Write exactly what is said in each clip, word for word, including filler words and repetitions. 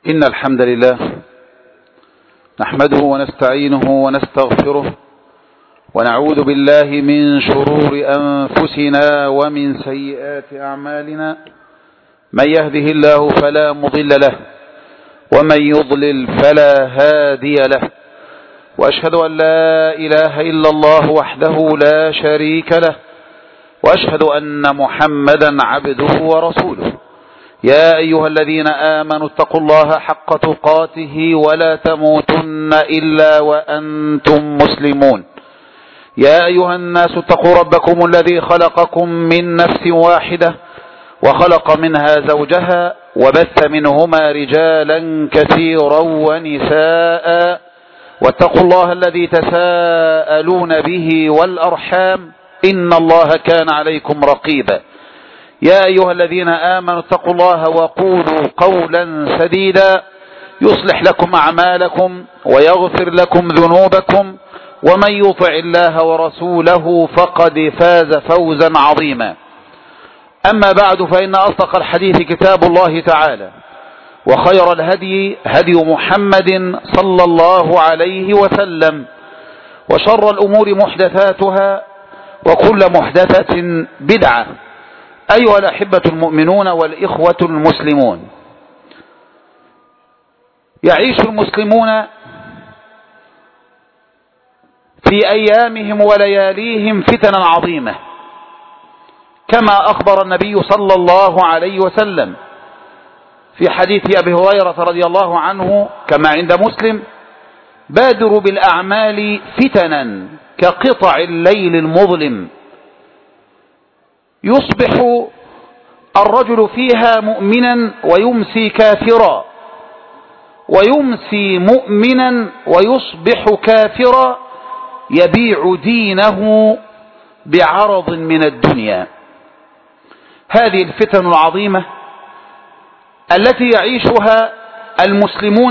إن الحمد لله نحمده ونستعينه ونستغفره ونعوذ بالله من شرور أنفسنا ومن سيئات أعمالنا. من يهده الله فلا مضل له ومن يضلل فلا هادي له، وأشهد أن لا إله إلا الله وحده لا شريك له، وأشهد أن محمدا عبده ورسوله. يا أيها الذين آمنوا اتقوا الله حق تقاته ولا تموتن إلا وأنتم مسلمون. يا أيها الناس اتقوا ربكم الذي خلقكم من نفس واحدة وخلق منها زوجها وبث منهما رجالا كثيرا ونساء، واتقوا الله الذي تساءلون به والأرحام إن الله كان عليكم رقيبا. يا أيها الذين آمنوا اتقوا الله وقولوا قولا سديدا يصلح لكم أعمالكم ويغفر لكم ذنوبكم، ومن يطع الله ورسوله فقد فاز فوزا عظيما. أما بعد، فإن أصدق الحديث كتاب الله تعالى، وخير الهدي هدي محمد صلى الله عليه وسلم، وشر الأمور محدثاتها وكل محدثة بدعة. أيها الأحبة المؤمنون والإخوة المسلمون، يعيش المسلمون في أيامهم ولياليهم فتنا عظيمة، كما أخبر النبي صلى الله عليه وسلم في حديث أبي هريرة رضي الله عنه كما عند مسلم: بادروا بالأعمال فتنا كقطع الليل المظلم، يصبح الرجل فيها مؤمنا ويمسي كافرا، ويمسي مؤمنا ويصبح كافرا، يبيع دينه بعرض من الدنيا. هذه الفتن العظيمة التي يعيشها المسلمون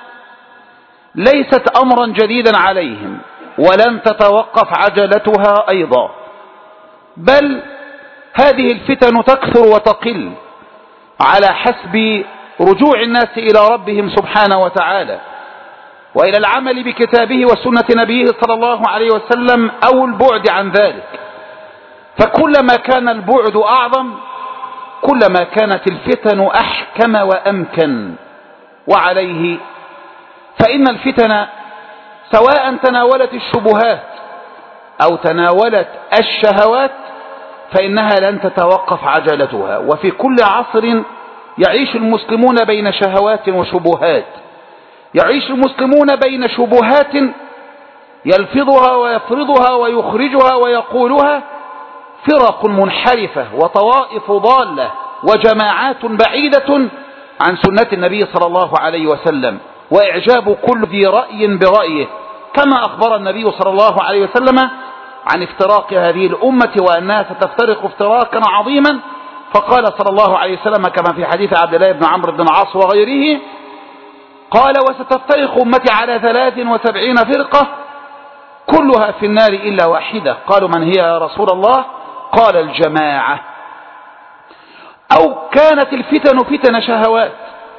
ليست أمرا جديدا عليهم، ولن تتوقف عجلتها أيضا، بل هذه الفتن تكثر وتقل على حسب رجوع الناس إلى ربهم سبحانه وتعالى، وإلى العمل بكتابه وسنة نبيه صلى الله عليه وسلم، أو البعد عن ذلك. فكلما كان البعد أعظم كلما كانت الفتن أحكم وأمكن. وعليه فإن الفتن سواء تناولت الشبهات أو تناولت الشهوات فإنها لن تتوقف عجلتها. وفي كل عصر يعيش المسلمون بين شهوات وشبهات، يعيش المسلمون بين شبهات يلفظها ويفرضها ويخرجها ويقولها فرق منحرفة وطوائف ضالة وجماعات بعيدة عن سنة النبي صلى الله عليه وسلم، وإعجاب كل ذي رأي برأيه، كما أخبر النبي صلى الله عليه وسلم عن افتراق هذه الأمة وأنها ستفترق افتراقا عظيما. فقال صلى الله عليه وسلم كما في حديث عبد الله بن عمرو بن العاص وغيره، قال: وستفترق أمتي على ثلاث وسبعين فرقة كلها في النار إلا واحدة. قالوا: من هي يا رسول الله؟ قال: الجماعة. أو كانت الفتن فتن شهوات،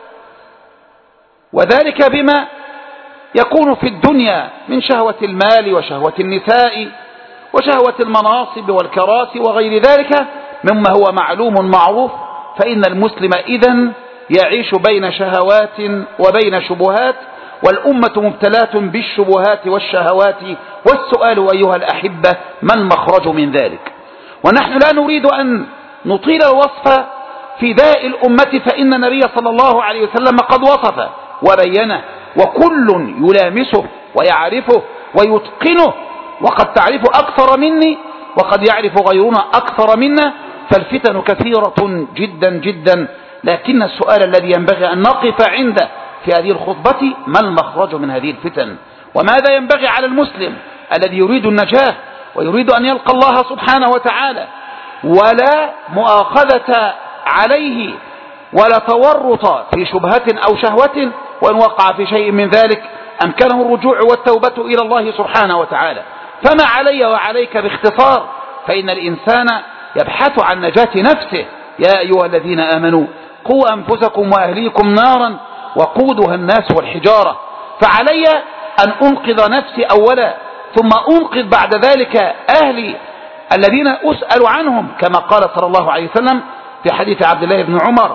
وذلك بما يكون في الدنيا من شهوة المال وشهوة النساء وشهوة المناصب والكراسي وغير ذلك مما هو معلوم معروف. فإن المسلم إذن يعيش بين شهوات وبين شبهات، والأمة مبتلاة بالشبهات والشهوات. والسؤال أيها الأحبة: ما المخرج من ذلك؟ ونحن لا نريد أن نطيل الوصف في داء الأمة، فإن النبي صلى الله عليه وسلم قد وصف وبينه، وكل يلامسه ويعرفه ويتقنه، وقد تعرف أكثر مني وقد يعرف غيرنا أكثر منا. فالفتن كثيرة جدا جدا، لكن السؤال الذي ينبغي أن نقف عنده في هذه الخطبة: ما المخرج من هذه الفتن؟ وماذا ينبغي على المسلم الذي يريد النجاة ويريد أن يلقى الله سبحانه وتعالى، ولا مؤاخذة عليه ولا تورط في شبهة أو شهوة، وإن وقع في شيء من ذلك أمكنه الرجوع والتوبة إلى الله سبحانه وتعالى. فما علي وعليك باختصار، فإن الإنسان يبحث عن نجاة نفسه. يا أيها الذين آمنوا قوا أنفسكم وأهليكم نارا وقودها الناس والحجارة، فعلي أن أنقذ نفسي أولا ثم أنقذ بعد ذلك أهلي الذين أسأل عنهم، كما قال صلى الله عليه وسلم في حديث عبد الله بن عمر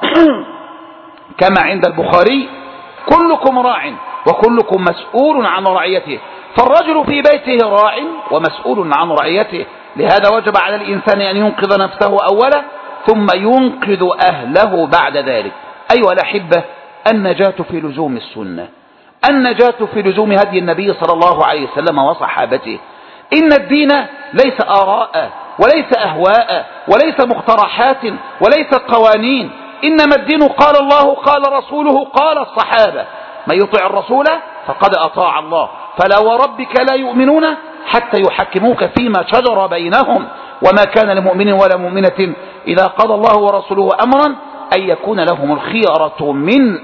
كما عند البخاري: كلكم راع وكلكم مسؤول عن رعيته، فالرجل في بيته راع ومسؤول عن رعيته، لهذا وجب على الإنسان أن ينقذ نفسه أولا ثم ينقذ أهله بعد ذلك. أيها الأحبة، النجاة في لزوم السنة، النجاة في لزوم هدي النبي صلى الله عليه وسلم وصحابته. إن الدين ليس آراء وليس أهواء وليس مقترحات وليس قوانين، إنما الدين قال الله قال رسوله قال الصحابة، من يطع الرسول فقد أطاع الله، فلا وربك لا يؤمنون حتى يحكموك فيما شجر بينهم، وما كان لمؤمن ولا مؤمنة إذا قضى الله ورسوله أمرا أن يكون لهم الخيرة من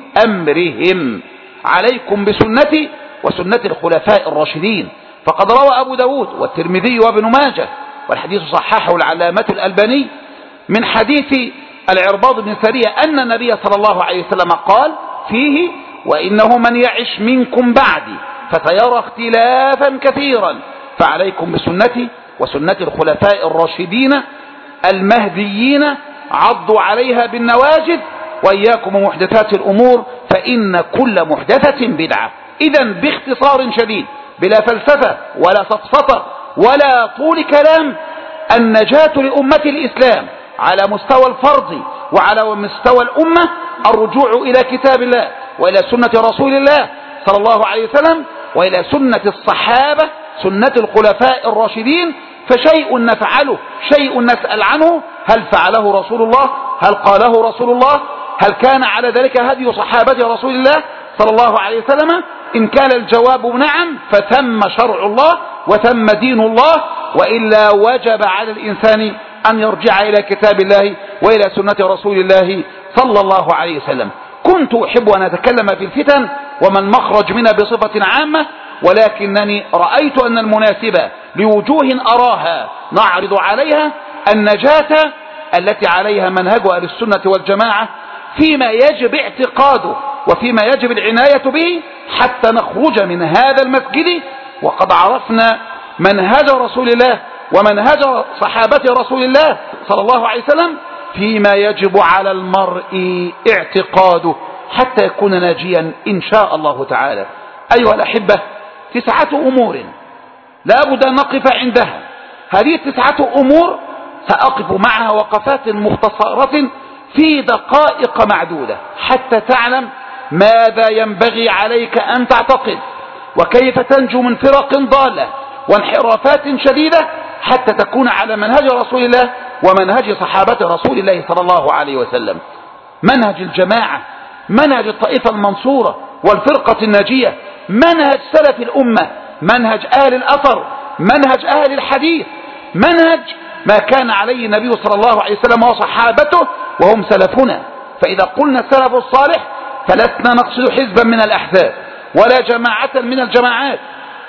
أمرهم. عليكم بسنتي وسنة الخلفاء الراشدين، فقد روى أبو داود والترمذي وابن ماجه، والحديث صححه العلامة الألباني من حديث العرباض بن سارية أن النبي صلى الله عليه وسلم قال فيه: وإنه من يعش منكم بعدي فسيرى اختلافا كثيرا، فعليكم بسنتي وسنة الخلفاء الراشدين المهديين، عضوا عليها بالنواجذ، وإياكم ومحدثات الأمور فإن كل محدثة بدعة. إذن باختصار شديد بلا فلسفة ولا سطفطة ولا طول كلام، النجاة لأمة الإسلام على مستوى الفرد وعلى مستوى الأمة الرجوع إلى كتاب الله وإلى سنة رسول الله صلى الله عليه وسلم وإلى سنة الصحابة سنة الخلفاء الراشدين. فشيء نفعله شيء نسأل عنه، هل فعله رسول الله؟ هل قاله رسول الله؟ هل كان على ذلك هدي صحابة رسول الله صلى الله عليه وسلم؟ إن كان الجواب نعم فثم شرع الله وثم دين الله، وإلا وجب على الإنسان أن يرجع إلى كتاب الله وإلى سنة رسول الله صلى الله عليه وسلم. كنت أحب أن أتكلم في الفتن ومن مخرج منها بصفة عامة، ولكنني رأيت أن المناسب لوجوه أراها نعرض عليها النجاة التي عليها منهج أهل السنة والجماعة فيما يجب اعتقاده وفيما يجب العناية به حتى نخرج من هذا المسجد وقد عرفنا منهج رسول الله ومنهج صحابة رسول الله صلى الله عليه وسلم فيما يجب على المرء اعتقاده حتى يكون ناجيا إن شاء الله تعالى. أيها الأحبة، تسعة أمور لا بد أن نقف عندها. هذه التسعة أمور سأقف معها وقفات مختصرة في دقائق معدودة حتى تعلم ماذا ينبغي عليك أن تعتقد وكيف تنجو من فرق ضالة وانحرافات شديدة حتى تكون على منهج رسول الله ومنهج صحابة رسول الله صلى الله عليه وسلم. منهج الجماعة، منهج الطائفة المنصورة والفرقة الناجية، منهج سلف الأمة، منهج أهل الأثر، منهج أهل الحديث، منهج ما كان عليه النبي صلى الله عليه وسلم وصحابته وهم سلفنا. فإذا قلنا السلف الصالح فلسنا نقصد حزبا من الأحزاب ولا جماعة من الجماعات،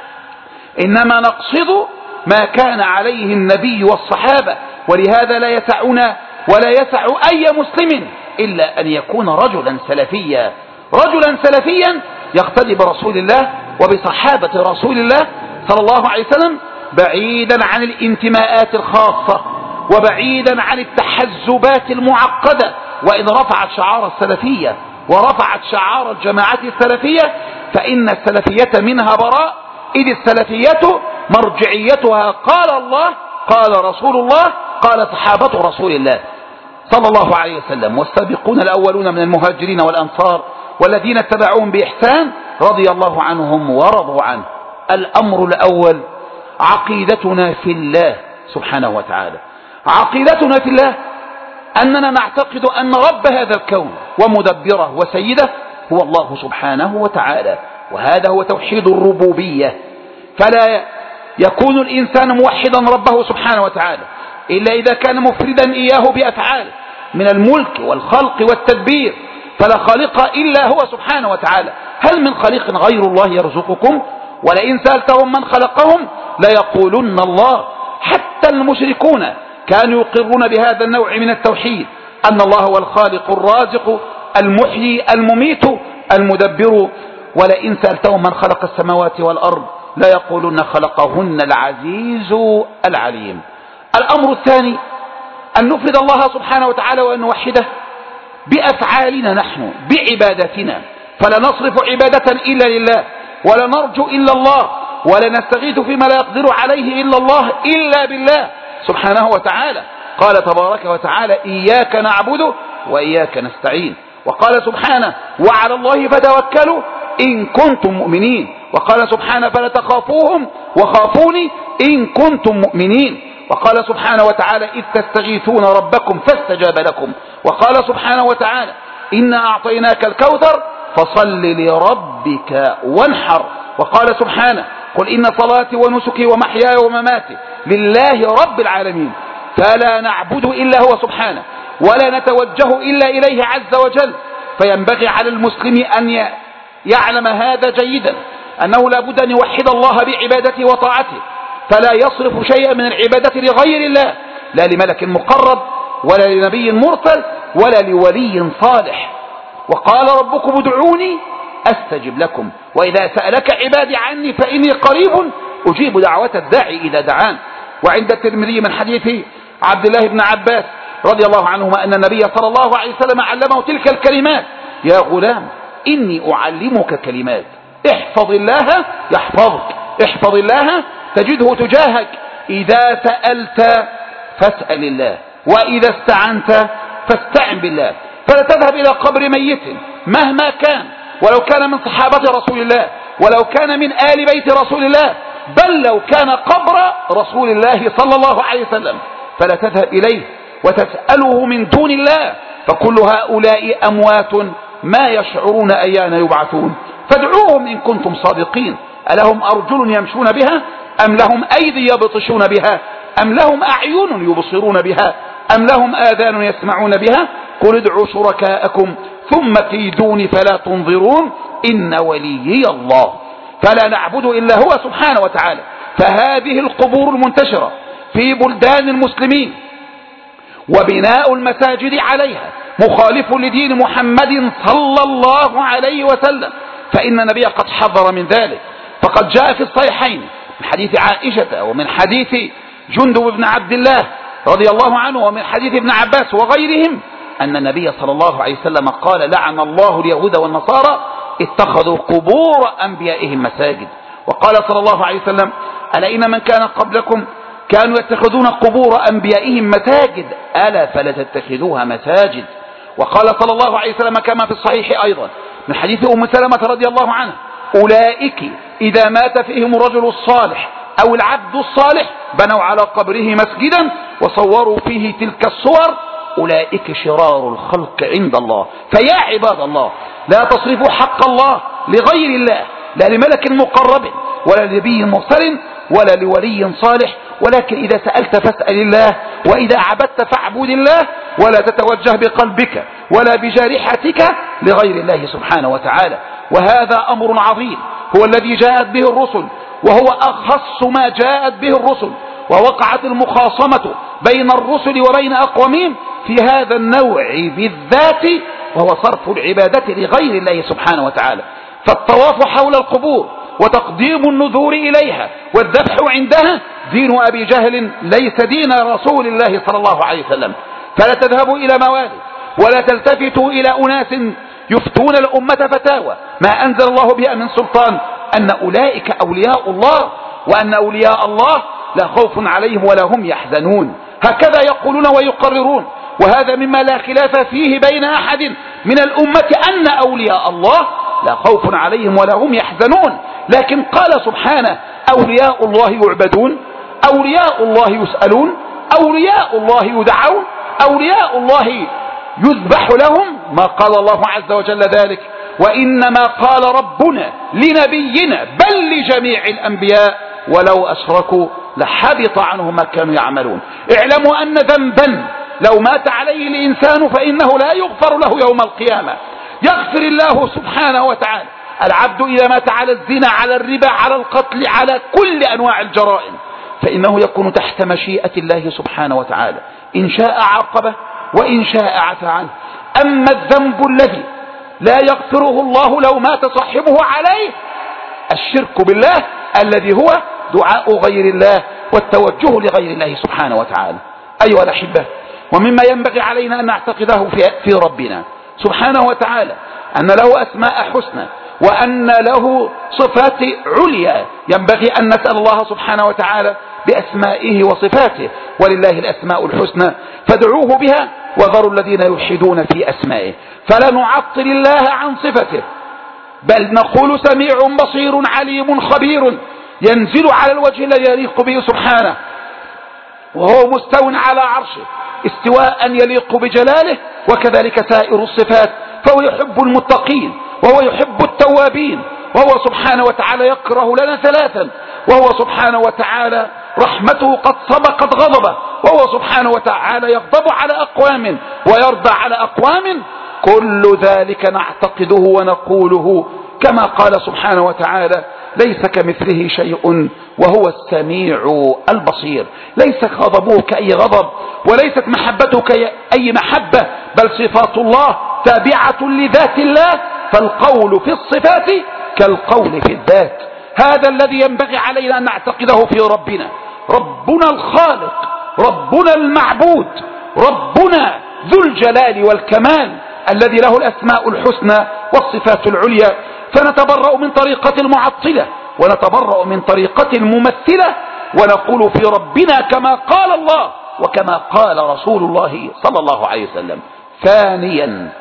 إنما نقصد ما كان عليه النبي والصحابة. ولهذا لا يسعنا ولا يسع أي مسلم إلا أن يكون رجلا سلفيا، رجلا سلفيا يقتدي برسول الله وبصحابة رسول الله صلى الله عليه وسلم، بعيدا عن الانتماءات الخاصة وبعيدا عن التحزبات المعقدة. وإن رفعت شعار السلفية ورفعت شعار الجماعة السلفية فإن السلفية منها براء، إذ السلفية مرجعيتها قال الله قال رسول الله قال صحابة رسول الله صلى الله عليه وسلم. والسابقون الأولون من المهاجرين والأنصار والذين اتبعوهم بإحسان رضي الله عنهم ورضوا عنه. الأمر الأول عقيدتنا في الله سبحانه وتعالى. عقيدتنا في الله أننا نعتقد أن رب هذا الكون ومدبره وسيده هو الله سبحانه وتعالى، وهذا هو توحيد الربوبية. فلا يكون الإنسان موحدا ربه سبحانه وتعالى إلا إذا كان مفردا إياه بأفعاله من الملك والخلق والتدبير، فلا خالق إلا هو سبحانه وتعالى. هل من خالق غير الله يرزقكم؟ ولئن سألتهم من خلقهم ليقولن الله. حتى المشركون كانوا يقرون بهذا النوع من التوحيد، أن الله هو الخالق الرازق المحيي المميت المدبر. ولئن سألتهم من خلق السماوات والأرض لا يقولون خلقهن العزيز العليم. الأمر الثاني أن نفرد الله سبحانه وتعالى وأن نوحده بأفعالنا نحن بعبادتنا، فلا نصرف عبادة إلا لله، ولا نرجو إلا الله، ولا نستغيث فيما لا يقدر عليه إلا الله إلا بالله سبحانه وتعالى. قال تبارك وتعالى إياك نعبد وإياك نستعين. وقال سبحانه وعلى الله فتوكلوا إن كنتم مؤمنين. وقال سبحانه فلا تخافوهم وخافوني إن كنتم مؤمنين. وقال سبحانه وتعالى إذ تستغيثون ربكم فاستجاب لكم. وقال سبحانه وتعالى إنا أعطيناك الكوثر فصل لربك وانحر. وقال سبحانه قل إن صلاتي ونسكي ومحياي ومماتي لله رب العالمين. فلا نعبد إلا هو سبحانه، ولا نتوجه إلا إليه عز وجل. فينبغي على المسلم أن يعلم هذا جيدا، أنه لا بد أن يوحد الله بعبادته وطاعته، فلا يصرف شيئا من العبادة لغير الله، لا لملك مقرب ولا لنبي مرسل ولا لولي صالح. وقال ربكم ادعوني أستجب لكم وإذا سألك عبادي عني فإني قريب أجيب دعوة الداعي إذا دعان. وعند الترمذي من حديث عبد الله بن عباس رضي الله عنهما أن النبي صلى الله عليه وسلم علمه تلك الكلمات: يا غلام إني أعلمك كلمات احفظ الله يحفظك، احفظ الله تجده تجاهك، إذا سألت فاسأل الله، وإذا استعنت فاستعن بالله. فلا تذهب إلى قبر ميت مهما كان، ولو كان من صحابة رسول الله، ولو كان من آل بيت رسول الله، بل لو كان قبر رسول الله صلى الله عليه وسلم، فلا تذهب إليه وتسأله من دون الله، فكل هؤلاء أموات ما يشعرون أيان يبعثون. فادعوهم إن كنتم صادقين. ألهم أرجل يمشون بها أم لهم أيدي يبطشون بها أم لهم أعين يبصرون بها أم لهم آذان يسمعون بها قل ادعوا شركاءكم ثم كيدون فلا تنظرون إن وليي الله. فلا نعبد إلا هو سبحانه وتعالى. فهذه القبور المنتشرة في بلدان المسلمين وبناء المساجد عليها مخالف لدين محمد صلى الله عليه وسلم، فإن النبي قد حذر من ذلك. فقد جاء في الصحيحين من حديث عائشة ومن حديث جندب بن عبد الله رضي الله عنه ومن حديث ابن عباس وغيرهم أن النبي صلى الله عليه وسلم قال: لعن الله اليهود والنصارى اتخذوا قبور أنبيائهم مساجد. وقال صلى الله عليه وسلم: ألا إن من كان قبلكم كانوا يتخذون قبور أنبيائهم مساجد ألا فلا تتخذوها مساجد. وقال صلى الله عليه وسلم كما في الصحيح أيضا من حديث أم سلمة رضي الله عنها: أولئك إذا مات فيهم الرجل الصالح أو العبد الصالح بنوا على قبره مسجدا وصوروا فيه تلك الصور، أولئك شرار الخلق عند الله. فيا عباد الله لا تصرفوا حق الله لغير الله، لا لملك مقرب ولا لنبي مرسل ولا لولي صالح، ولكن إذا سألت فاسأل الله، وإذا عبدت فاعبد الله، ولا تتوجه بقلبك ولا بجارحتك لغير الله سبحانه وتعالى. وهذا أمر عظيم هو الذي جاءت به الرسل، وهو أخص ما جاءت به الرسل، ووقعت المخاصمة بين الرسل وبين أقوامهم في هذا النوع بالذات، وهو صرف العبادة لغير الله سبحانه وتعالى. فالطواف حول القبور وتقديم النذور إليها والذبح عندها دين أبي جهل ليس دين رسول الله صلى الله عليه وسلم. فلا تذهبوا إلى موالد ولا تلتفتوا إلى أناس يفتون الأمة فتاوى ما أنزل الله بها من سلطان أن أولئك أولياء الله، وأن أولياء الله لا خوف عليهم ولا هم يحزنون. هكذا يقولون ويقررون، وهذا مما لا خلاف فيه بين أحد من الأمة أن أولياء الله لا خوف عليهم ولا هم يحزنون. لكن قال سبحانه: أولياء الله يعبدون، أولياء الله يسألون، أولياء الله يدعون، أولياء الله يذبح لهم. ما قال الله عز وجل ذلك: وإنما قال ربنا لنبينا بل لجميع الأنبياء ولو أشركوا لحبط عنهم ما كانوا يعملون. اعلموا أن ذنبا لو مات عليه الإنسان فإنه لا يغفر له يوم القيامة. يغفر الله سبحانه وتعالى العبد إذا مات على الزنا، على الربا، على القتل، على كل أنواع الجرائم، فإنه يكون تحت مشيئة الله سبحانه وتعالى. إن شاء عاقبه وإن شاء عفى عنه. أما الذنب الذي لا يغفره الله لو مات صاحبه عليه الشرك بالله الذي هو دعاء غير الله والتوجه لغير الله سبحانه وتعالى. أيها الأحبة، ومما ينبغي علينا أن نعتقده في ربنا سبحانه وتعالى أن له أسماء حسنى وأن له صفات عليا، ينبغي أن نسأل الله سبحانه وتعالى بأسمائه وصفاته، ولله الأسماء الحسنى فادعوه بها وذروا الذين يلحدون في أسمائه. فلا نعطل الله عن صفته، بل نقول سميع بصير عليم خبير، ينزل على الوجه الذي يليق به سبحانه، وهو مستو على عرشه استواء يليق بجلاله، وكذلك سائر الصفات، فهو يحب المتقين وهو يحب التوابين، وهو سبحانه وتعالى يكره لنا ثلاثا، وهو سبحانه وتعالى رحمته قد سبقت غضبه، وهو سبحانه وتعالى يغضب على أقوام ويرضى على أقوام. كل ذلك نعتقده ونقوله كما قال سبحانه وتعالى ليس كمثله شيء وهو السميع البصير. ليس غضبه كأي غضب، وليست محبته كأي محبة، بل صفات الله تابعة لذات الله، فالقول في الصفات كالقول في الذات. هذا الذي ينبغي علينا أن نعتقده في ربنا، ربنا الخالق، ربنا المعبود، ربنا ذو الجلال والكمال الذي له الأسماء الحسنى والصفات العليا. فنتبرأ من طريقة المعطلة ونتبرأ من طريقة الممثلة، ونقول في ربنا كما قال الله وكما قال رسول الله صلى الله عليه وسلم. ثانيا،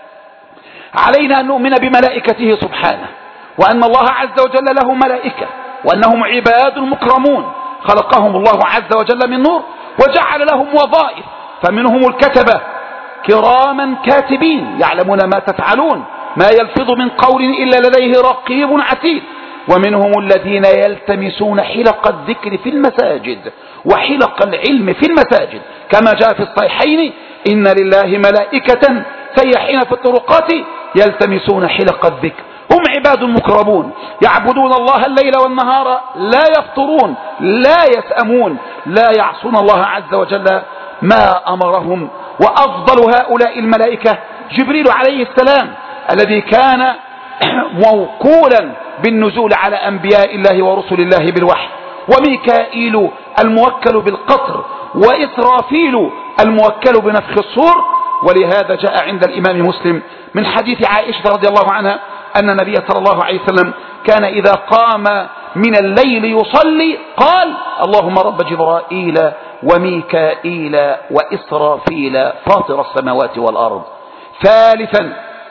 علينا أن نؤمن بملائكته سبحانه، وأن الله عز وجل له ملائكة، وأنهم عباد مكرمون خلقهم الله عز وجل من نور وجعل لهم وظائف، فمنهم الكتبة كراما كاتبين يعلمون ما تفعلون، ما يلفظ من قول إلا لديه رقيب عتيد. ومنهم الذين يلتمسون حلق الذكر في المساجد وحلق العلم في المساجد، كما جاء في الصحيحين إن لله ملائكة سيحين في الطرقات يلتمسون حلق الذكر. هم عباد مكرمون يعبدون الله الليل والنهار لا يفطرون لا يسأمون، لا يعصون الله عز وجل ما أمرهم. وأفضل هؤلاء الملائكة جبريل عليه السلام الذي كان موكولا بالنزول على أنبياء الله ورسل الله بالوحي، وميكائيل الموكل بالقطر، وإسرافيل الموكل بنفخ الصور. ولهذا جاء عند الإمام مسلم من حديث عائشة رضي الله عنها أن النبي صلى الله عليه وسلم كان إذا قام من الليل يصلي قال اللهم رب جبرائيل وميكائيل وإسرافيل فاطر السماوات والأرض. ثالثا،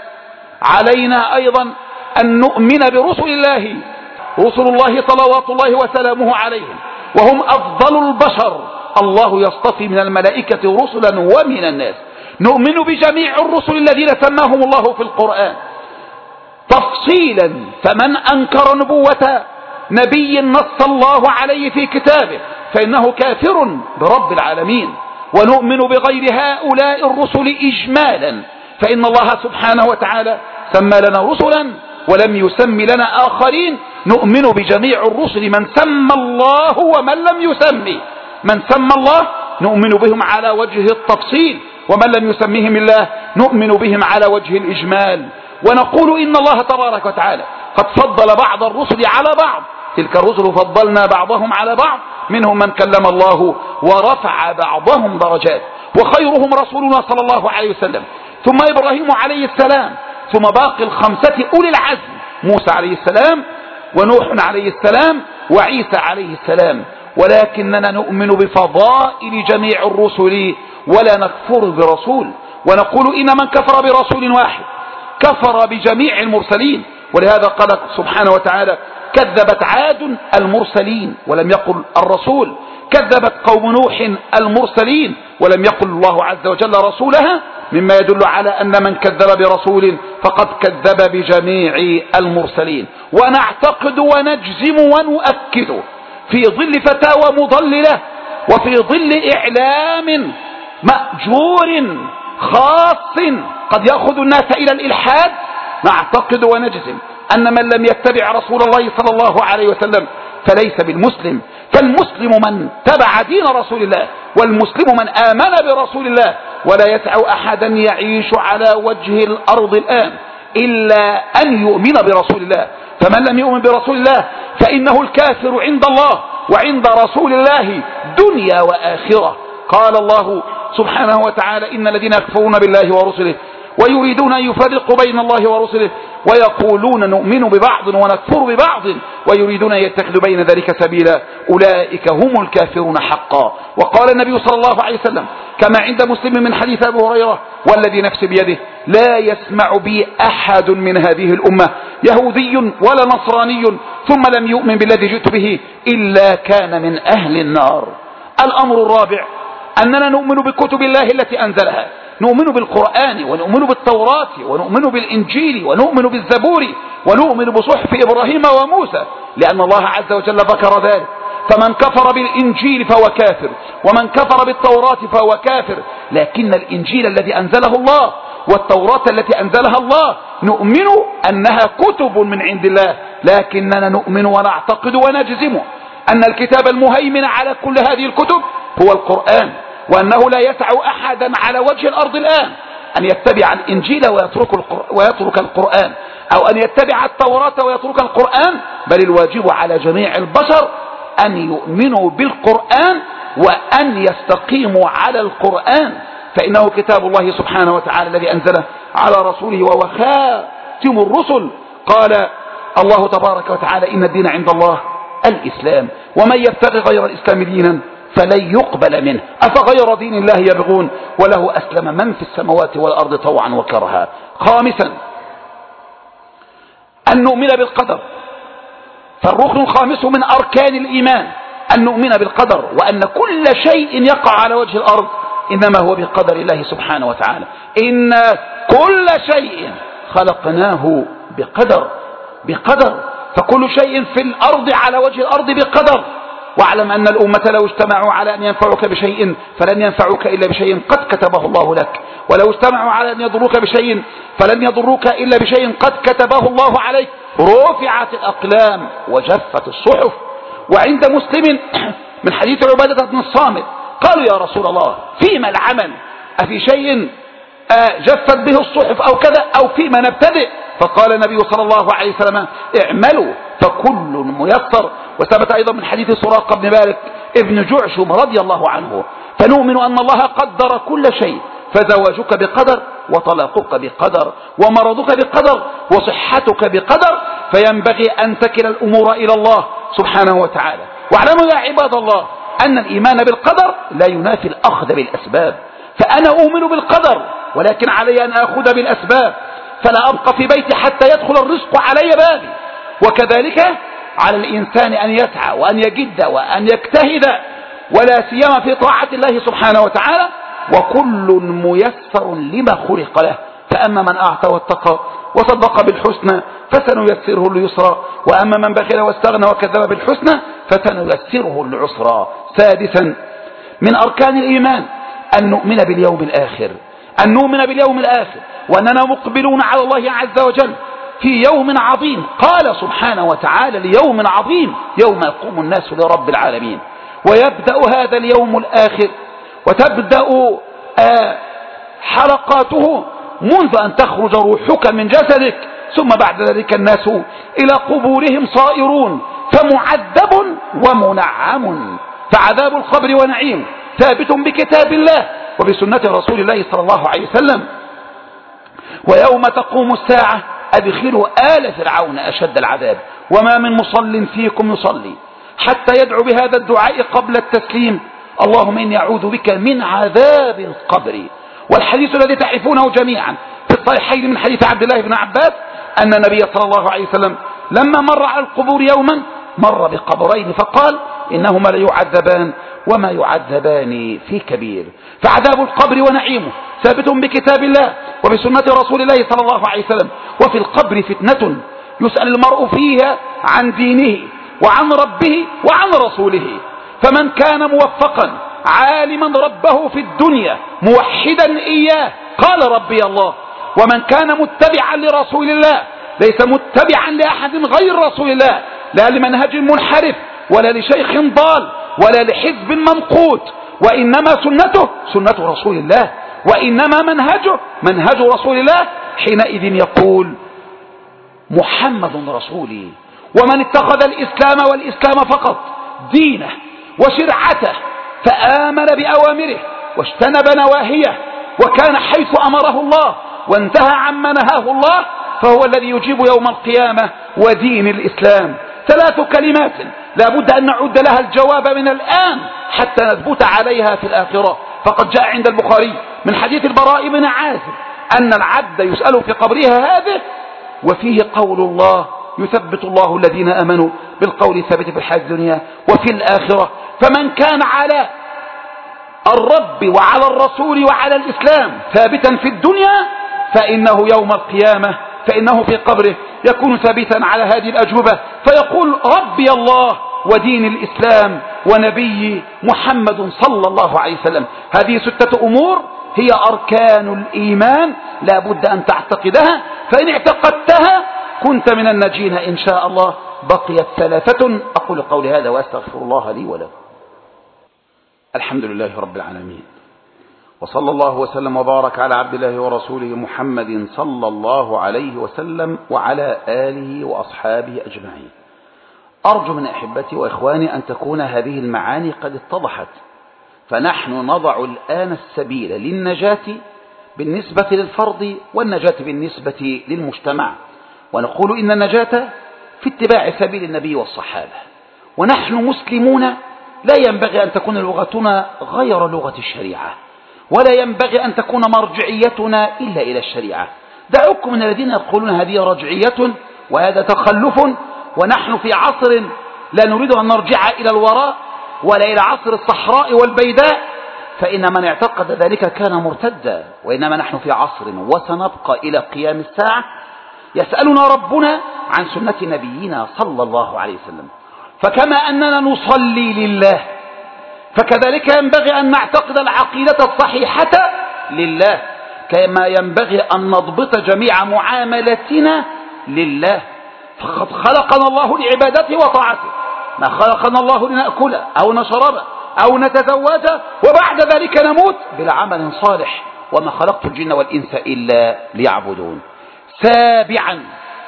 علينا أيضا أن نؤمن برسل الله، رسل الله صلوات الله وسلامه عليهم، وهم أفضل البشر، الله يصطفي من الملائكة رسلا ومن الناس. نؤمن بجميع الرسل الذين سماهم الله في القرآن تفصيلا، فمن أنكر نبوة نبي نص الله عليه في كتابه فإنه كافر برب العالمين. ونؤمن بغير هؤلاء الرسل إجمالا، فإن الله سبحانه وتعالى سمى لنا رسلا ولم يسم لنا آخرين. نؤمن بجميع الرسل من سمى الله ومن لم يسمي، من سمى الله نؤمن بهم على وجه التفصيل، ومن لم يسميهم الله نؤمن بهم على وجه الإجمال. ونقول إن الله تبارك وتعالى قد فضل بعض الرسل على بعض، تلك الرسل فضلنا بعضهم على بعض، منهم من كلم الله ورفع بعضهم درجات، وخيرهم رسولنا صلى الله عليه وسلم، ثم إبراهيم عليه السلام، ثم باقي الخمسة أولي العزم، موسى عليه السلام ونوح عليه السلام وعيسى عليه السلام. ولكننا نؤمن بفضائل جميع الرسل ولا نكفر برسول، ونقول إن من كفر برسول واحد كفر بجميع المرسلين. ولهذا قال سبحانه وتعالى كذبت عاد المرسلين ولم يقل الرسول، كذبت قوم نوح المرسلين ولم يقل الله عز وجل رسولها، مما يدل على أن من كذب برسول فقد كذب بجميع المرسلين. ونعتقد ونجزم ونؤكد في ظل فتاوى مضللة وفي ظل إعلام مأجور خاص قد يأخذ الناس إلى الإلحاد، نعتقد ونجزم أن من لم يتبع رسول الله صلى الله عليه وسلم فليس بالمسلم. فالمسلم من تبع دين رسول الله، والمسلم من آمن برسول الله، ولا يسع أحدا يعيش على وجه الأرض الآن إلا أن يؤمن برسول الله. فمن لم يؤمن برسول الله فإنه الكافر عند الله وعند رسول الله دنيا وآخرة. قال الله سبحانه وتعالى: إن الذين يكفرون بالله ورسله ويريدون أن يفرقوا بين الله ورسله ويقولون نؤمن ببعض ونكفر ببعض ويريدون أن يتخذوا بين ذلك سبيلا أولئك هم الكافرون حقا. وقال النبي صلى الله عليه وسلم كما عند مسلم من حديث أبي هريرة: والذي نفسي بيده لا يسمع بي أحد من هذه الأمة يهودي ولا نصراني ثم لم يؤمن بالذي جئت به إلا كان من أهل النار. الأمر الرابع أننا نؤمن بكتب الله التي أنزلها، نؤمن بالقرآن ونؤمن بالتوراة ونؤمن بالإنجيل ونؤمن بالزبور ونؤمن بصحف إبراهيم وموسى، لأن الله عز وجل ذكر ذلك. فمن كفر بالإنجيل فهو كافر، ومن كفر بالتوراة فهو كافر. لكن الإنجيل الذي أنزله الله والتوراة التي أنزلها الله نؤمن أنها كتب من عند الله، لكننا نؤمن ونعتقد ونجزم أن الكتاب المهيمن على كل هذه الكتب هو القرآن، وأنه لا يسع أحدا على وجه الأرض الآن أن يتبع الإنجيل ويترك ويترك القرآن، أو أن يتبع التوراة ويترك القرآن، بل الواجب على جميع البشر أن يؤمنوا بالقرآن وأن يستقيموا على القرآن، فإنه كتاب الله سبحانه وتعالى الذي أنزله على رسوله وهو خاتم الرسل. قال الله تبارك وتعالى: إن الدين عند الله الإسلام ومن يبتغي غير الإسلام دينا فلن يقبل منه أفغير دين الله يبغون وله أسلم من في السماوات والأرض طوعا وكرها. خامسا أن نؤمن بالقدر، فالركن الخامس من أركان الإيمان أن نؤمن بالقدر، وأن كل شيء يقع على وجه الأرض إنما هو بقدر الله سبحانه وتعالى. إن كل شيء خلقناه بقدر بقدر فكل شيء في الأرض على وجه الأرض بقدر. واعلم أن الأمة لو اجتمعوا على أن ينفعوك بشيء فلن ينفعوك إلا بشيء قد كتبه الله لك، ولو اجتمعوا على أن يضروك بشيء فلن يضروك إلا بشيء قد كتبه الله عليك. رفعت الأقلام وجفت الصحف. وعند مسلم من حديث عبادة بن الصامت قالوا: يا رسول الله فيما العمل؟ أفي شيء جفت به الصحف أو كذا أو فيما نبتدئ؟ فقال النبي صلى الله عليه وسلم: اعملوا فكل ميسر. وثبت أيضا من حديث سراقة بن مالك ابن جعشم رضي الله عنه: فنؤمن أن الله قدر كل شيء، فزواجك بقدر وطلاقك بقدر ومرضك بقدر وصحتك بقدر، فينبغي أن تكل الأمور إلى الله سبحانه وتعالى. واعلموا يا عباد الله أن الإيمان بالقدر لا ينافي الأخذ بالأسباب، فأنا أؤمن بالقدر ولكن علي أن أخذ بالأسباب، فلا أبقى في بيتي حتى يدخل الرزق علي بابي. وكذلك على الإنسان أن يسعى وأن يجد وأن يجتهد، ولا سيما في طاعة الله سبحانه وتعالى، وكل ميسر لما خلق له. فأما من أعطى واتقى وصدق بالحسنى فسنيسره لليسرى، وأما من بخل واستغنى وكذب بالحسنى فسنيسره للعسرى. سادسا من أركان الإيمان أن نؤمن باليوم الآخر، أن نؤمن باليوم الآخر وأننا مقبلون على الله عز وجل في يوم عظيم. قال سبحانه وتعالى: ليوم عظيم يوم يقوم الناس لرب العالمين. ويبدأ هذا اليوم الآخر وتبدأ آه حلقاته منذ أن تخرج روحك من جسدك، ثم بعد ذلك الناس إلى قبورهم صائرون، فمعذب ومنعم. فعذاب القبر ونعيم ثابت بكتاب الله وبسنة رسول الله صلى الله عليه وسلم. ويوم تقوم الساعة أدخلوا آل فرعون أشد العذاب وما من مصل فيكم يصلي حتى يدعو بهذا الدعاء قبل التسليم: اللهم إني أعوذ بك من عذاب القبر. والحديث الذي تعرفونه جميعا في الصحيحين من حديث عبد الله بن عباس أن النبي صلى الله عليه وسلم لما مر على القبور يوما مر بقبرين فقال: إنهما ليعذبان وما يعذبان في كبير. فعذاب القبر ونعيمه ثابت بكتاب الله وبسنة رسول الله صلى الله عليه وسلم. وفي القبر فتنة يسأل المرء فيها عن دينه وعن ربه وعن رسوله. فمن كان موفقا عالما ربه في الدنيا موحدا إياه قال ربي الله، ومن كان متبعا لرسول الله ليس متبعا لأحد غير رسول الله، لا لمنهج منحرف ولا لشيخ ضال ولا لحزب ممقوت، وإنما سنته سنة رسول الله وإنما منهجه منهج رسول الله حينئذ يقول محمد رسولي. ومن اتخذ الإسلام والإسلام فقط دينه وشرعته فآمن بأوامره واجتنب نواهيه وكان حيث أمره الله وانتهى عما نهاه الله فهو الذي يجيب يوم القيامة ودين الإسلام. ثلاث كلمات لا بد أن نعد لها الجواب من الآن حتى نثبت عليها في الآخرة. فقد جاء عند البخاري من حديث البراء بن عازب أن العبد يسأل في قبره هذه وفيه قول الله يثبت الله الذين آمنوا بالقول الثابت في الحياة الدنيا وفي الآخرة. فمن كان على الرب وعلى الرسول وعلى الإسلام ثابتا في الدنيا فإنه يوم القيامة فإنه في قبره يكون ثابتا على هذه الأجوبة فيقول ربي الله ودين الإسلام ونبي محمد صلى الله عليه وسلم. هذه ستة أمور هي أركان الإيمان لا بد أن تعتقدها، فإن اعتقدتها كنت من الناجين إن شاء الله. بقيت ثلاثة. أقول قولي هذا وأستغفر الله لي ولكم. الحمد لله رب العالمين، وصلى الله وسلم وبارك على عبد الله ورسوله محمد صلى الله عليه وسلم وعلى آله وأصحابه أجمعين. أرجو من أحبتي وإخواني أن تكون هذه المعاني قد اتضحت، فنحن نضع الآن السبيل للنجاة بالنسبة للفرد والنجاة بالنسبة للمجتمع، ونقول إن النجاة في اتباع سبيل النبي والصحابة. ونحن مسلمون لا ينبغي أن تكون لغتنا غير لغة الشريعة، ولا ينبغي أن تكون مرجعيتنا إلا إلى الشريعة. دعوكم من الذين يقولون هذه رجعية وهذا تخلف، ونحن في عصر لا نريد أن نرجع إلى الوراء ولا إلى عصر الصحراء والبيداء، فإن من اعتقد ذلك كان مرتدا. وإنما نحن في عصر وسنبقى إلى قيام الساعة يسألنا ربنا عن سنة نبينا صلى الله عليه وسلم. فكما أننا نصلي لله فكذلك ينبغي أن نعتقد العقيدة الصحيحة لله، كما ينبغي أن نضبط جميع معاملتنا لله. فقد خلقنا الله لعبادته وطاعته، ما خلقنا الله لنأكل أو نشرب أو نتزوج وبعد ذلك نموت بلا عمل صالح، وما خلقت الجن والإنس إلا ليعبدون. سابعا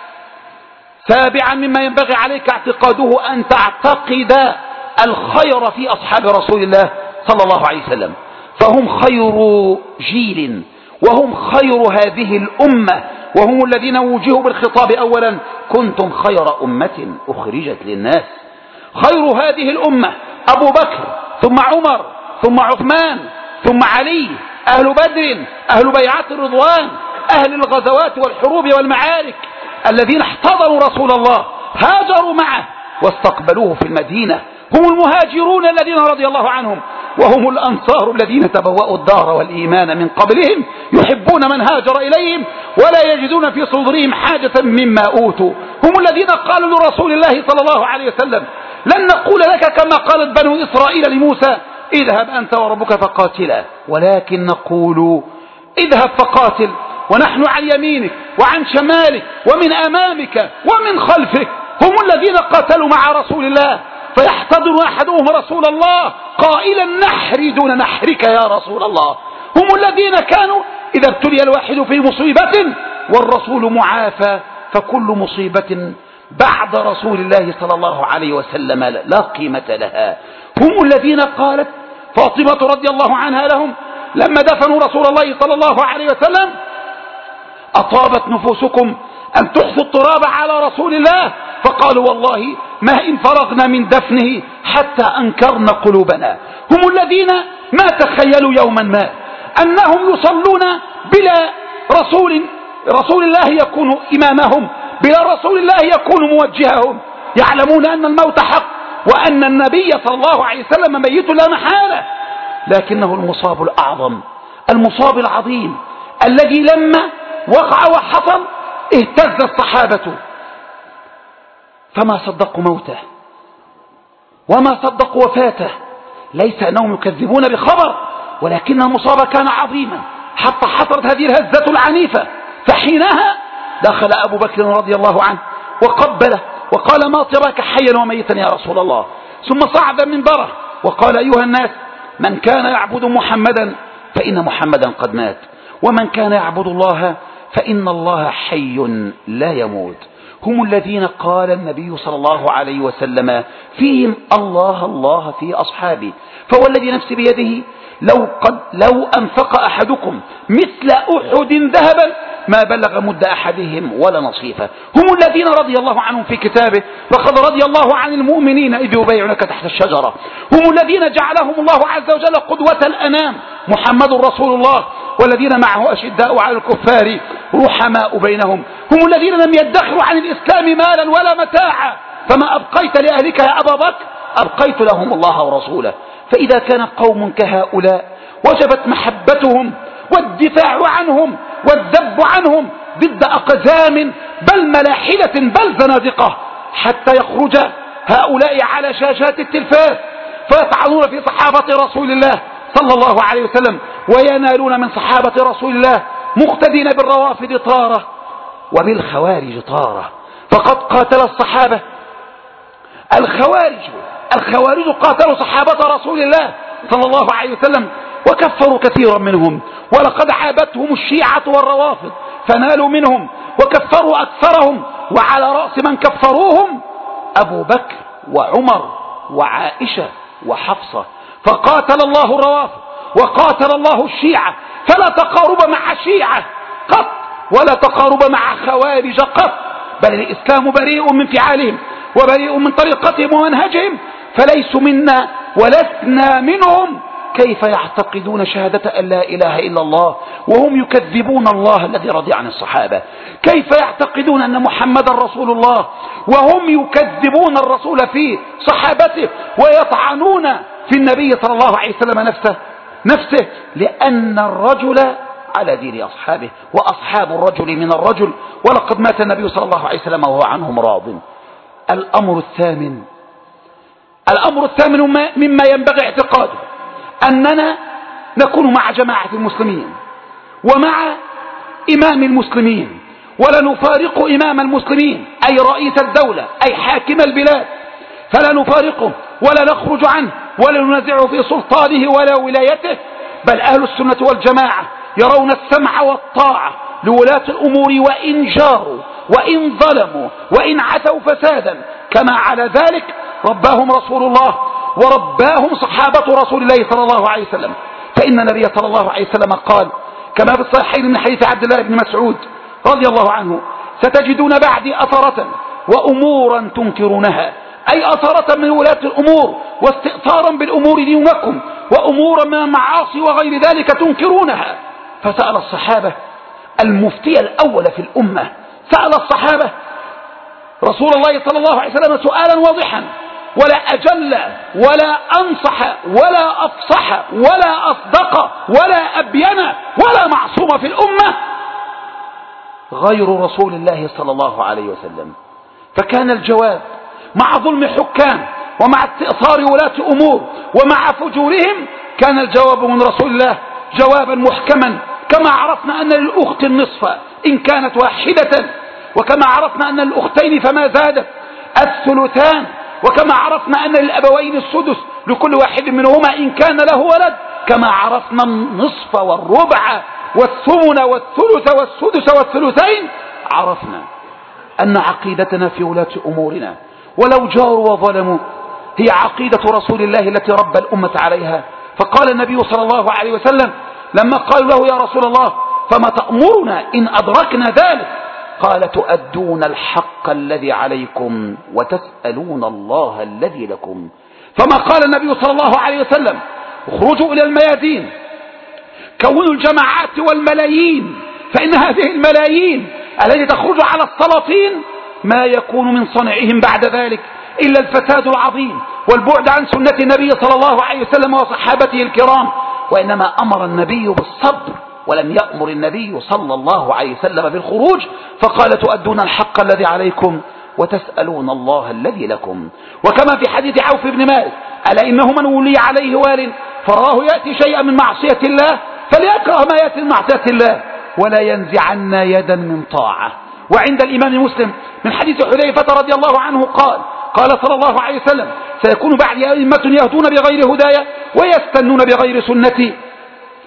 سابعا مما ينبغي عليك اعتقاده أن تعتقد الخير في أصحاب رسول الله صلى الله عليه وسلم، فهم خير جيل وهم خير هذه الأمة، وهم الذين وجهوا بالخطاب أولا كنتم خير أمة أخرجت للناس. خير هذه الأمة أبو بكر ثم عمر ثم عثمان ثم علي، أهل بدر، أهل بيعة الرضوان، أهل الغزوات والحروب والمعارك، الذين احتضنوا رسول الله هاجروا معه واستقبلوه في المدينة. هم المهاجرون الذين رضي الله عنهم، وهم الأنصار الذين تبوأوا الدار والإيمان من قبلهم، يحبون من هاجر إليهم ولا يجدون في صدورهم حاجة مما أوتوا. هم الذين قالوا لرسول الله صلى الله عليه وسلم لن نقول لك كما قالت بنو إسرائيل لموسى اذهب أنت وربك فقاتلا، ولكن نقول اذهب فقاتل ونحن عن يمينك وعن شمالك ومن أمامك ومن خلفك. هم الذين قاتلوا مع رسول الله، فيحتضن أحدهم رسول الله قائلا نحري دون نحرك يا رسول الله. هم الذين كانوا إذا ابتلي الواحد في مصيبة والرسول معافى فكل مصيبة بعد رسول الله صلى الله عليه وسلم لا قيمة لها. هم الذين قالت فاطمة رضي الله عنها لهم لما دفنوا رسول الله صلى الله عليه وسلم أطابت نفوسكم أن تحثوا التراب على رسول الله، فقالوا والله ما إن فرغنا من دفنه حتى أنكرنا قلوبنا. هم الذين ما تخيلوا يوما ما أنهم يصلون بلا رسول رسول الله يكون إمامهم، بلا رسول الله يكون موجههم، يعلمون أن الموت حق وأن النبي صلى الله عليه وسلم ميت لا محالة، لكنه المصاب الأعظم، المصاب العظيم الذي لما وقع وحصل اهتز الصحابة فما صدقوا موته وما صدقوا وفاته. ليس أنهم يكذبون بخبر، ولكن المصاب كان عظيما حتى حصلت هذه الهزة العنيفة. فحينها دخل أبو بكر رضي الله عنه وقبله وقال ما تراك حيا وميتا يا رسول الله، ثم صعد منبره وقال أيها الناس من كان يعبد محمدا فإن محمدا قد مات، ومن كان يعبد الله فإن الله حي لا يموت. هم الذين قال النبي صلى الله عليه وسلم فيهم الله الله في أصحابي، فهو الذي نفسي بيده لو, قد لو أنفق أحدكم مثل أحد ذهبا ما بلغ مد أحدهم ولا نصيفه. هم الذين رضي الله عنهم في كتابه فقد رضي الله عن المؤمنين إذ يبايعونك تحت الشجرة. هم الذين جعلهم الله عز وجل قدوة الأنام، محمد رسول الله والذين معه أشداء على الكفار رحماء بينهم. هم الذين لم يدخروا عن الإسلام مالا ولا متاعا، فما أبقيت لأهلك يا أبا بكر أبقيت لهم الله ورسوله. فإذا كان قوم كهؤلاء وجبت محبتهم والدفاع عنهم والذب عنهم ضد أقزام بل ملاحدة بل زنادقة، حتى يخرج هؤلاء على شاشات التلفاز فيطعنون في صحابة رسول الله صلى الله عليه وسلم وينالون من صحابة رسول الله مقتدين بالروافض طارة وبالخوارج طارة. فقد قاتل الصحابة الخوارج الخوارج قاتلوا صحابة رسول الله صلى الله عليه وسلم وكفروا كثيرا منهم، ولقد عابتهم الشيعة والروافض فنالوا منهم وكفروا أكثرهم، وعلى رأس من كفروهم أبو بكر وعمر وعائشة وحفصة. فقاتل الله الروافض وقاتل الله الشيعة، فلا تقارب مع شيعة قط ولا تقارب مع خوارج قط، بل الإسلام بريء من فعالهم وبريء من طريقتهم ومنهجهم، فليسوا منا ولسنا منهم. كيف يعتقدون شهادة أن لا إله إلا الله وهم يكذبون الله الذي رضي عن الصحابة؟ كيف يعتقدون أن محمد رسول الله وهم يكذبون الرسول في صحابته ويطعنون في النبي صلى الله عليه وسلم نفسه نفسه لأن الرجل على دين أصحابه وأصحاب الرجل من الرجل، ولقد مات النبي صلى الله عليه وسلم وهو عنهم راض. الأمر الثامن الأمر الثامن مما ينبغي اعتقاده أننا نكون مع جماعة المسلمين ومع إمام المسلمين، ولا نفارق إمام المسلمين أي رئيس الدولة أي حاكم البلاد، فلا نفارقه ولا نخرج عنه ولا ننازعه في سلطانه ولا ولايته، بل أهل السنة والجماعة يرون السمع والطاعة لولاة الأمور وإن جاروا وإن ظلموا وإن عتوا فسادا، كما على ذلك رباهم رسول الله ورباهم صحابة رسول الله صلى الله عليه وسلم. فإن النبي صلى الله عليه وسلم قال كما في الصحيحين من حديث عبد الله بن مسعود رضي الله عنه: ستجدون بعدي أثرة وأمورا تنكرونها، أي أثرة من ولاة الأمور واستئثارا بالأمور دينكم، وأمورا من المعاصي وغير ذلك تنكرونها. فسأل الصحابة المفتي الأول في الأمة، سأل الصحابة رسول الله صلى الله عليه وسلم سؤالا واضحا ولا أجل ولا أنصح ولا أفصح ولا أصدق ولا أبين ولا معصوم في الأمة غير رسول الله صلى الله عليه وسلم. فكان الجواب مع ظلم حكام ومع استئثار ولاة أمور ومع فجورهم، كان الجواب من رسول الله جوابا محكما، كما عرفنا أن للأخت النصف إن كانت واحدة، وكما عرفنا أن للأختين فما زادت الثلثان، وكما عرفنا أن للأبوين السدس لكل واحد منهما إن كان له ولد، كما عرفنا النصف والربع والثمن والثلث والسدس والثلثين. عرفنا أن عقيدتنا في ولاة أمورنا ولو جاروا وظلموا هي عقيدة رسول الله التي ربى الأمة عليها. فقال النبي صلى الله عليه وسلم لما قالوا له: يا رسول الله فما تأمرنا إن أدركنا ذلك؟ قال: تؤدون الحق الذي عليكم وتسألون الله الذي لكم. فما قال النبي صلى الله عليه وسلم: اخرجوا إلى الميادين، كونوا الجماعات والملايين، فإن هذه الملايين التي تخرج على السلاطين ما يكون من صنعهم بعد ذلك إلا الفساد العظيم والبعد عن سنة النبي صلى الله عليه وسلم وصحابته الكرام. وإنما أمر النبي بالصبر ولم يأمر النبي صلى الله عليه وسلم بالخروج، فقال: تؤدون الحق الذي عليكم وتسألون الله الذي لكم. وكما في حديث عوف بن مالك: ألا إنه من ولي عليه وال فراه يأتي شيئا من معصية الله فليكره ما يأتي من معصية الله ولا ينزعن يدا من طاعة. وعند الإمام مسلم من حديث حذيفة رضي الله عنه قال: قال صلى الله عليه وسلم: سيكون بعد أئمة يهدون بغير هدايا ويستنون بغير سنتي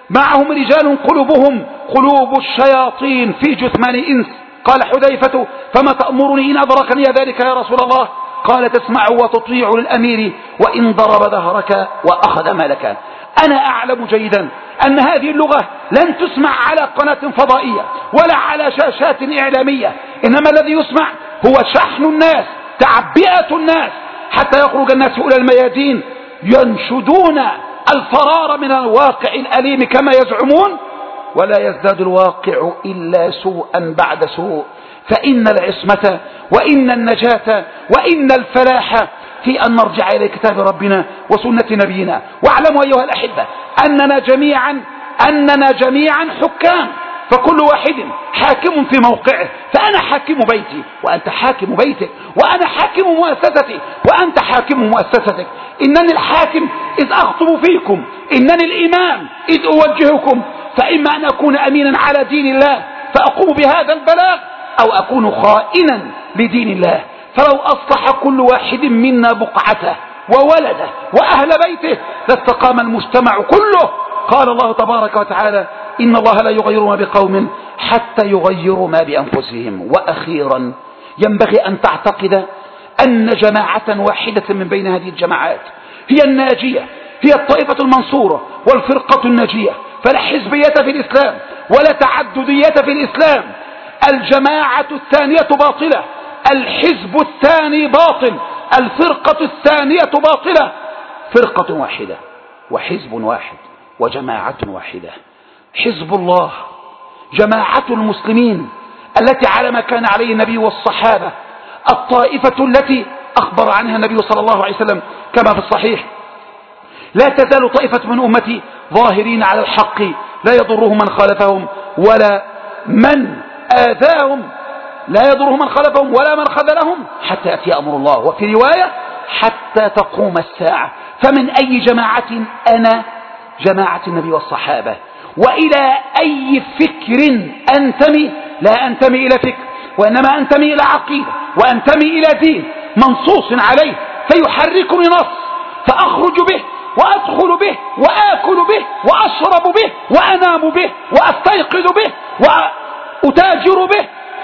معهم رجال قلوبهم قلوب الشياطين في جثمان إنس. قال حذيفة: فما تأمرني إن أدركني ذلك يا رسول الله؟ قال: تسمع وتطيع للأمير وإن ضرب ظهرك وأخذ مالك. أنا أعلم جيدا أن هذه اللغة لن تسمع على قناة فضائية ولا على شاشات إعلامية، إنما الذي يسمع هو شحن الناس، تعبئة الناس، حتى يخرج الناس إلى الميادين ينشدون الفرار من الواقع الأليم كما يزعمون، ولا يزداد الواقع إلا سوءا بعد سوء. فإن العصمة وإن النجاة وإن الفلاح في أن نرجع إلى كتاب ربنا وسنة نبينا. واعلموا أيها الأحبة أننا جميعا أننا جميعا حكام، فكل واحد حاكم في موقعه. فأنا حاكم بيتي وأنت حاكم بيتك، وأنا حاكم مؤسستي وأنت حاكم مؤسستك. إنني الحاكم إذ أخطب فيكم، إنني الإمام إذ أوجهكم. فإما أن أكون أمينا على دين الله فأقوم بهذا البلاغ، أو أكون خائنا لدين الله. فلو أصلح كل واحد منا بقعته وولده وأهل بيته لاستقام المجتمع كله. قال الله تبارك وتعالى: إن الله لا يغير ما بقوم حتى يغيروا ما بأنفسهم. وأخيرا ينبغي أن تعتقد أن جماعة واحدة من بين هذه الجماعات هي الناجية، هي الطائفة المنصورة والفرقة الناجية. فلا حزبية في الإسلام ولا تعددية في الإسلام. الجماعة الثانية باطلة، الحزب الثاني باطل، الفرقة الثانية باطلة. فرقة واحدة وحزب واحد وجماعة واحدة. حزب الله جماعة المسلمين التي على ما كان عليه النبي والصحابة، الطائفة التي أخبر عنها النبي صلى الله عليه وسلم كما في الصحيح: لا تزال طائفة من أمتي ظاهرين على الحق لا يضرهم من خالفهم ولا من آذاهم، لا يضرهم من خالفهم ولا من خذلهم حتى يأتي أمر الله. وفي رواية: حتى تقوم الساعة. فمن أي جماعة أنا؟ جماعة النبي والصحابة. وإلى أي فكر أنتمي؟ لا أنتمي إلى فكر، وإنما أنتمي إلى عقيدة، وأنتمي إلى دين منصوص عليه فيحركني نص، فأخرج به وأدخل به وآكل به وأشرب به وأنام به وأستيقظ به وأتاجر به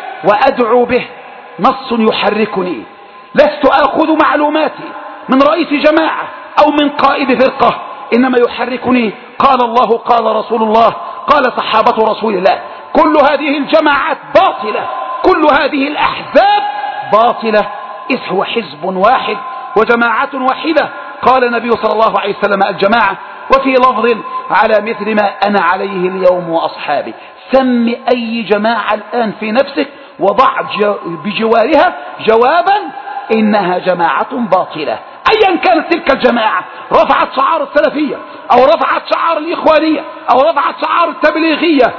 وأدعو به. نص يحركني، لست آخذ معلوماتي من رئيس جماعة أو من قائد فرقة، إنما يحركني قال الله قال رسول الله قال صحابة رسول الله. كل هذه الجماعات باطلة، كل هذه الأحزاب باطلة، إذ هو حزب واحد وجماعة واحدة. قال النبي صلى الله عليه وسلم: الجماعة، وفي لفظ: على مثل ما أنا عليه اليوم وأصحابي. سم أي جماعة الآن في نفسك وضع بجوارها جوابا: إنها جماعة باطلة. أيا كانت تلك الجماعة، رفعت شعار السلفية أو رفعت شعار الإخوانية أو رفعت شعار التبليغية،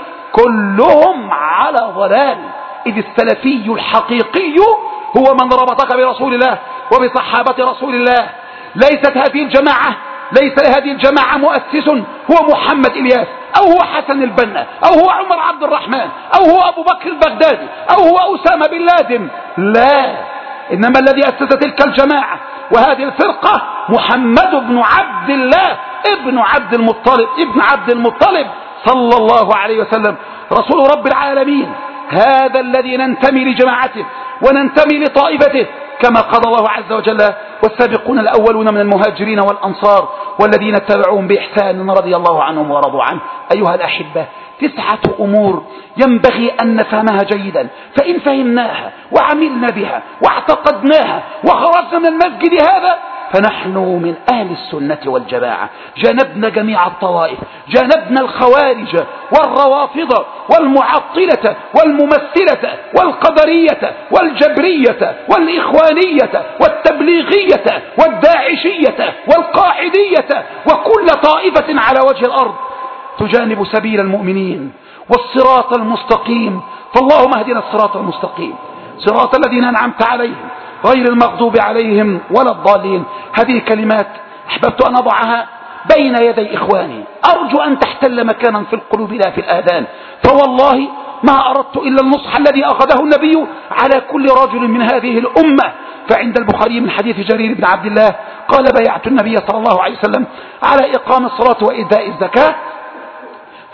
كلهم على ضلال. إذ السلفي الحقيقي هو من ربطك برسول الله وبصحابة رسول الله. ليست هذه الجماعة ليس لهذه الجماعة مؤسس هو محمد إلياس أو هو حسن البنا أو هو عمر عبد الرحمن أو هو أبو بكر البغدادي أو هو أسامة بن لادن. لا، إنما الذي أسس تلك الجماعة وهذه الفرقة محمد بن عبد الله ابن عبد المطلب ابن عبد المطلب صلى الله عليه وسلم، رسول رب العالمين. هذا الذي ننتمي لجماعته وننتمي لطائفته، كما قال الله عز وجل: والسابقون الأولون من المهاجرين والأنصار والذين اتبعوهم بإحسان رضي الله عنهم ورضوا عنه. أيها الأحبة، تسعة أمور ينبغي أن نفهمها جيدا، فإن فهمناها وعملنا بها واعتقدناها وخرجنا من المسجد هذا فنحن من أهل السنة والجماعة. جانبنا جميع الطوائف، جانبنا الخوارج والروافض والمعطلة والممثلة والقدرية والجبرية والإخوانية والتبليغية والداعشية والقاعدية وكل طائفة على وجه الأرض تجانب سبيل المؤمنين والصراط المستقيم. فاللهم اهدنا الصراط المستقيم، صراط الذين أنعمت عليهم غير المغضوب عليهم ولا الضالين. هذه كلمات أحببت أن أضعها بين يدي إخواني، أرجو أن تحتل مكانا في القلوب لا في الآذان. فوالله ما أردت إلا النصح الذي أخذه النبي على كل رجل من هذه الأمة. فعند البخاري من حديث جرير بن عبد الله قال: بايعت النبي صلى الله عليه وسلم على إقام الصلاة وإيتاء الزكاة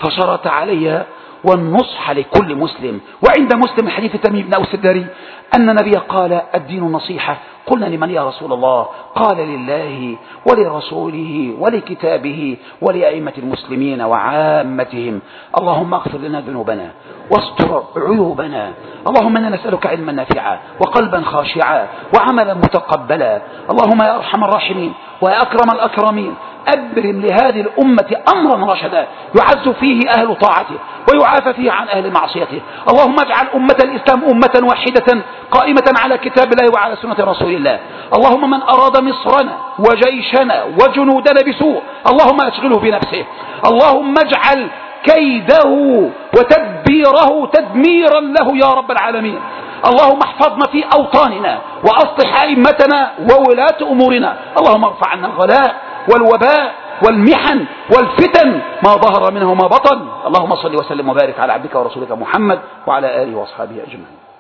فشرط علي والنصح لكل مسلم. وعند مسلم حديث تميم بن أوس الداري أن النبي قال الدين النصيحة. قلنا لمن يا رسول الله؟ قال لله ولرسوله ولكتابه ولأئمة المسلمين وعامتهم. اللهم اغفر لنا ذنوبنا واستر عيوبنا. اللهم إنا نسألك علما نافعا وقلبا خاشعا وعملا متقبلا. اللهم يا أرحم الراحمين ويا أكرم الأكرمين أبرم لهذه الأمة أمرا رشدا يعز فيه أهل طاعته ويعافى فيه عن أهل معصيته. اللهم اجعل أمة الإسلام أمة واحدة قائمة على كتاب الله وعلى سنة رسول الله. اللهم من أراد مصرنا وجيشنا وجنودنا بسوء اللهم أشغله بنفسه. اللهم اجعل كيده وتدبيره تدميرا له يا رب العالمين. اللهم احفظنا في أوطاننا وأصلح أئمتنا وولاة أمورنا. اللهم ارفع عنا الغلاء والوباء والمحن والفتن ما ظهر منه وما بطن. اللهم صل وسلم وبارك على عبدك ورسولك محمد وعلى آله وأصحابه أجمعين.